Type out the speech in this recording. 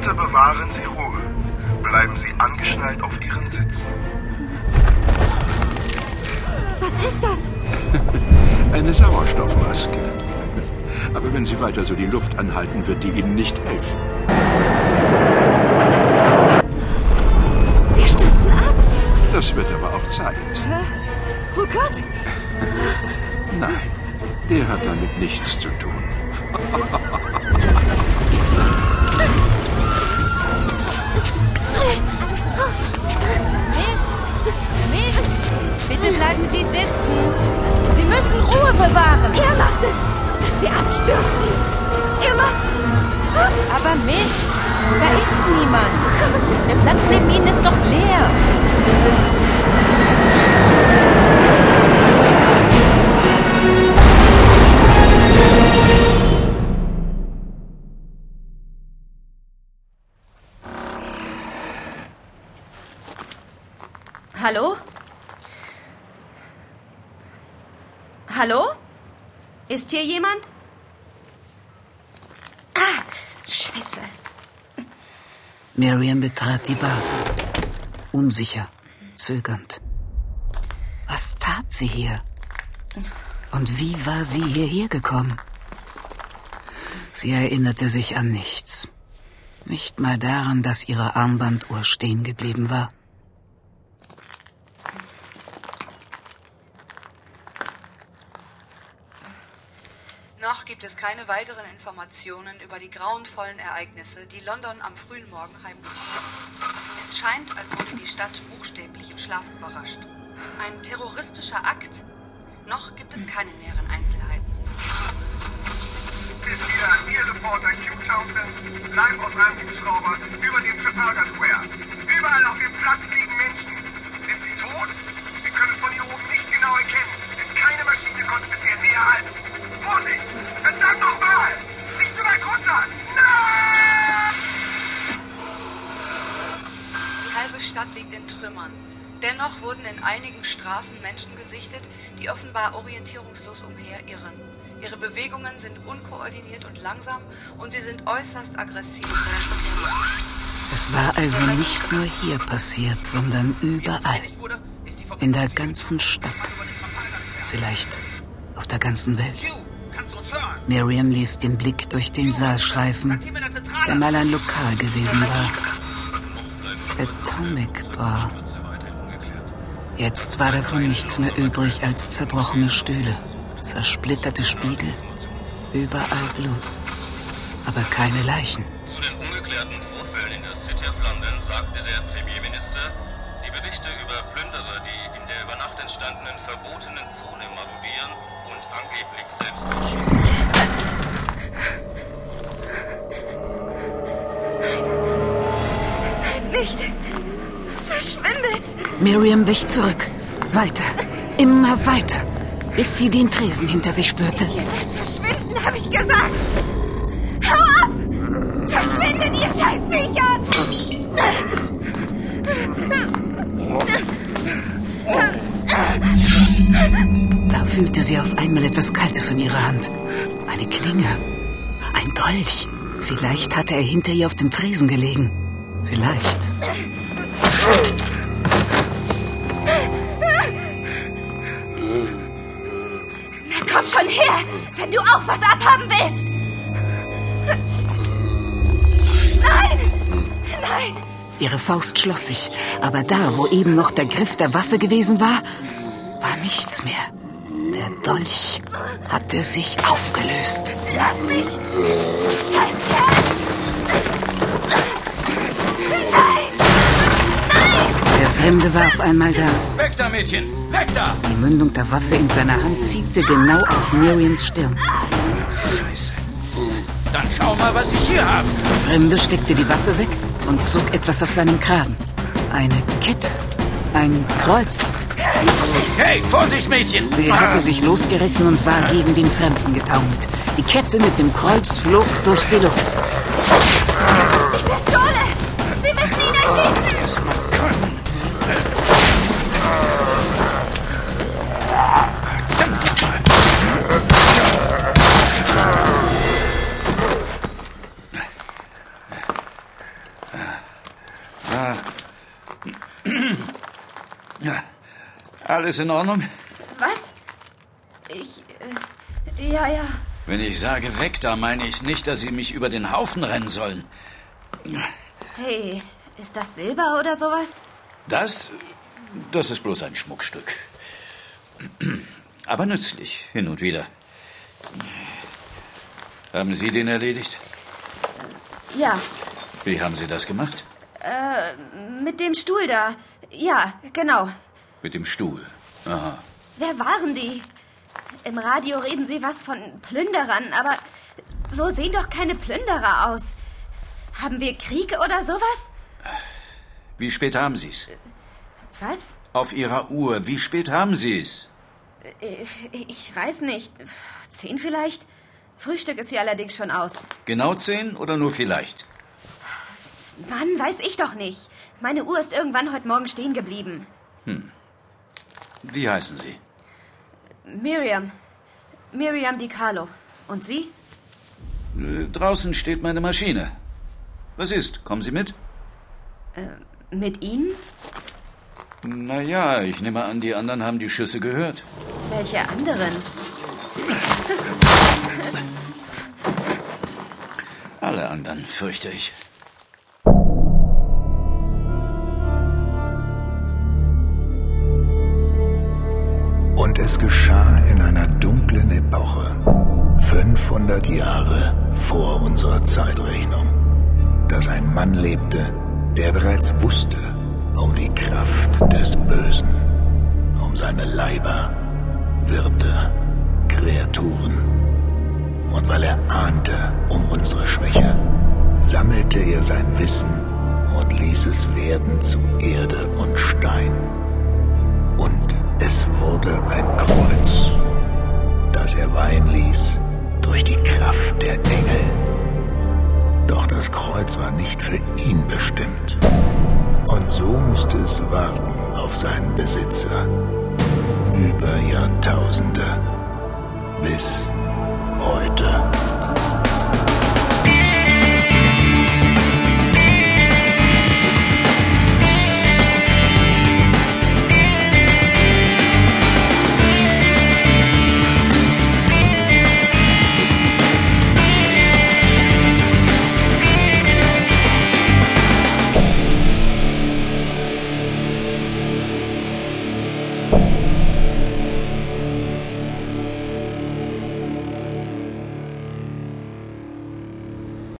Bitte bewahren Sie Ruhe. Bleiben Sie angeschnallt auf Ihren Sitzen. Was ist das? Eine Sauerstoffmaske. Aber wenn Sie weiter so die Luft anhalten, wird die Ihnen nicht helfen. Wir stürzen ab. Das wird aber auch Zeit. Oh Gott! Nein, der hat damit nichts zu tun. Miss, bitte bleiben Sie sitzen. Sie müssen Ruhe bewahren. Er macht es, dass wir abstürzen. Er macht... Aber Miss, da ist niemand. Der Platz neben Ihnen ist doch leer. Hallo? Hallo? Ist hier jemand? Ah, Scheiße. Miriam betrat die Bar. Unsicher, zögernd. Was tat sie hier? Und wie war sie hierher gekommen? Sie erinnerte sich an nichts. Nicht mal daran, dass ihre Armbanduhr stehen geblieben war. Noch gibt es keine weiteren Informationen über die grauenvollen Ereignisse, die London am frühen Morgen heimgesucht haben. Es scheint, als wurde die Stadt buchstäblich im Schlaf überrascht. Ein terroristischer Akt? Noch gibt es keine näheren Einzelheiten. Ist hier Ihr Reporter Hugh Townsend, live aus einem Hubschrauber über dem Trafalgar Square. Überall auf dem Platz liegen Menschen. Sind sie tot? Sie können es von hier oben nicht genau erkennen, denn keine Maschine konnte bisher näher halten. Vorsicht! Verdammt nochmal! Nicht so weit runter! Nein! Die halbe Stadt liegt in Trümmern. Dennoch wurden in einigen Straßen Menschen gesichtet, die offenbar orientierungslos umherirren. Ihre Bewegungen sind unkoordiniert und langsam und sie sind äußerst aggressiv. Es war also nicht nur hier passiert, sondern überall. In der ganzen Stadt. Vielleicht auf der ganzen Welt. Miriam ließ den Blick durch den Saal schweifen, der mal ein Lokal gewesen war. Atomic Bar. Jetzt war davon nichts mehr übrig als zerbrochene Stühle, zersplitterte Spiegel, überall Blut, aber keine Leichen. Zu den ungeklärten Vorfällen in der City of London sagte der Premierminister, die Berichte über Plünderer, die in der über Nacht entstandenen verbotenen Zone marodieren und angeblich selbst erschießen. Nein, nicht. Verschwindet. Miriam wich zurück. Weiter. Immer weiter. Bis sie den Tresen hinter sich spürte. Ihr sollt verschwinden, habe ich gesagt. Hau ab! Verschwindet, ihr Scheißviecher! Da fühlte sie auf einmal etwas Kaltes in ihrer Hand. Eine Klinge. Ein Dolch. Vielleicht hatte er hinter ihr auf dem Tresen gelegen. Vielleicht. Na komm schon her, wenn du auch was abhaben willst! Nein! Nein! Ihre Faust schloss sich, aber da, wo eben noch der Griff der Waffe gewesen war, war nichts mehr. Der Dolch hatte sich aufgelöst. Lass mich! Scheiß Kerl! Der Fremde war auf einmal da. Weg da, Mädchen! Weg da! Die Mündung der Waffe in seiner Hand zielte genau auf Miriams Stirn. Scheiße. Dann schau mal, was ich hier habe. Der Fremde steckte die Waffe weg und zog etwas aus seinem Kragen. Eine Kette. Ein Kreuz. Hey, Vorsicht, Mädchen! Sie hatte sich losgerissen und war gegen den Fremden getaumelt. Die Kette mit dem Kreuz flog durch die Luft. Die Pistole! Sie müssen ihn erschießen! Erstmal können. Alles in Ordnung? Was? Ja. Wenn ich sage weg, da meine ich nicht, dass Sie mich über den Haufen rennen sollen. Hey, ist das Silber oder sowas? Das ist bloß ein Schmuckstück. Aber nützlich, hin und wieder. Haben Sie den erledigt? Ja. Wie haben Sie das gemacht? Mit dem Stuhl da. Ja, genau. Mit dem Stuhl. Aha. Wer waren die? Im Radio reden sie was von Plünderern, aber so sehen doch keine Plünderer aus. Haben wir Krieg oder sowas? Wie spät haben Sie's? Was? Auf Ihrer Uhr. Wie spät haben Sie's? Ich weiß nicht. 10 vielleicht? Frühstück ist hier allerdings schon aus. Genau 10 oder nur vielleicht? Mann, weiß ich doch nicht. Meine Uhr ist irgendwann heute Morgen stehen geblieben. Wie heißen Sie? Miriam. Miriam DiCarlo. Und Sie? Draußen steht meine Maschine. Was ist? Kommen Sie mit? Mit Ihnen? Naja, ich nehme an, die anderen haben die Schüsse gehört. Welche anderen? Alle anderen, fürchte ich. Und es geschah in einer dunklen Epoche, 500 Jahre vor unserer Zeitrechnung, dass ein Mann lebte, der bereits wusste um die Kraft des Bösen, um seine Leiber, Wirte, Kreaturen. Und weil er ahnte um unsere Schwäche, sammelte er sein Wissen und ließ es werden zu Erde und Stein. Und es wurde ein Kreuz, das er weihen ließ durch die Kraft der Engel. Doch das Kreuz war nicht für ihn bestimmt. Und so musste es warten auf seinen Besitzer. Über Jahrtausende. Bis heute.